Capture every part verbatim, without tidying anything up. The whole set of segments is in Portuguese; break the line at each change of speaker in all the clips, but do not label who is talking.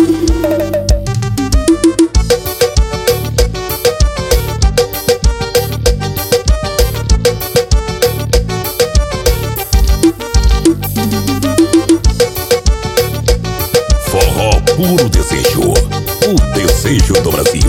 Forró puro desejo, o desejo do Brasil.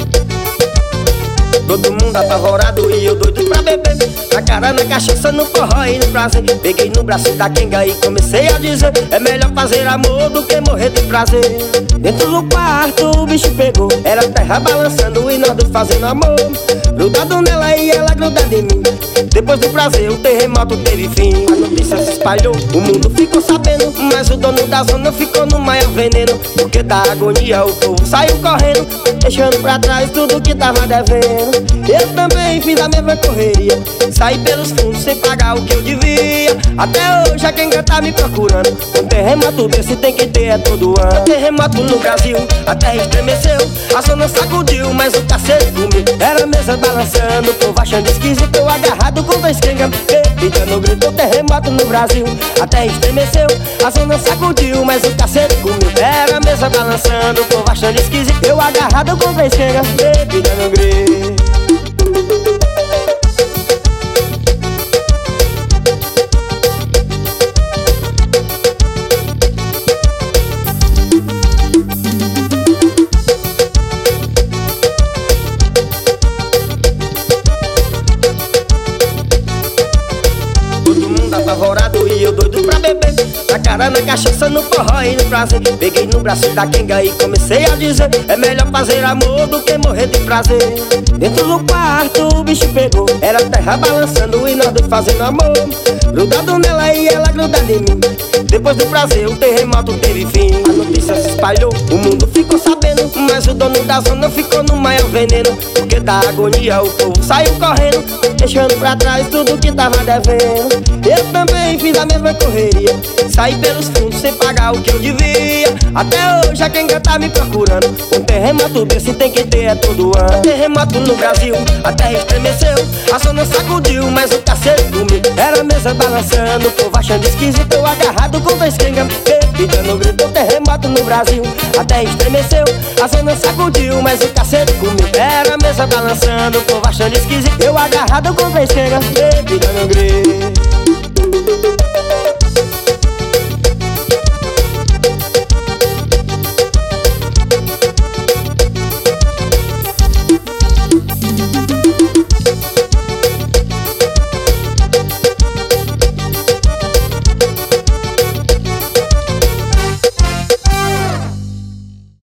Todo mundo apavorado e eu doido pra beber. A cara na cachaça, no forró e no prazer. Peguei no braço da quenga e comecei a dizer: é melhor fazer amor do que morrer de prazer. Dentro do quarto o bicho pegou, era a terra balançando e nós dois fazendo amor. Grudado nela e ela grudada em mim. Depois do prazer o terremoto teve fim. A notícia se espalhou, o mundo ficou sabendo, mas o dono da zona ficou no maior veneno. Porque da agonia o povo saiu correndo, deixando pra trás tudo que tava devendo. Eu também fiz a mesma correria, saí pelos fundos sem pagar o que eu devia. Até hoje a quenga tá me procurando. Um terremoto desse tem que ter é todo ano. Terremoto no Brasil, a terra estremeceu, a zona sacudiu, mas o cacete comigo. Era a mesa balançando, o povo achando esquisito, eu agarrado com dois quenga. Eita, no grito, terremoto no Brasil, a terra estremeceu, a zona sacudiu, mas o cacete comigo. Era a mesa balançando, o povo achando esquisito, eu agarrado com dois quenga. Eita, no grito. Apavorado e eu doido pra beber. A cara na cachaça, no forró e no prazer. Peguei no braço da quenga e comecei a dizer: é melhor fazer amor do que morrer de prazer. Dentro do quarto o bicho pegou, era a terra balançando e nós dois fazendo amor. Grudado nela e ela grudada em mim. Depois do prazer o terremoto teve fim. A notícia se espalhou, o mundo ficou sabendo, mas o dono da zona ficou no maior veneno. Porque da agonia o povo saiu correndo, deixando pra trás tudo que tava devendo. Eu também fiz a mesma correria, saí pelos fundos sem pagar o que eu devia. Até hoje a quenga tá me procurando. Um terremoto desse tem que ter é todo ano. Terremoto no Brasil, a terra estremeceu, a zona sacudiu, mas o cacete comigo. Era a mesa balançando, o povo achando esquisito, eu agarrado com dois quenga. Bebida no grito, terremoto no Brasil, a terra estremeceu, a zona sacudiu, mas o cacete comigo. Era a mesa balançando, o povo achando esquisito, eu agarrado com dois quenga. Bebida no grito.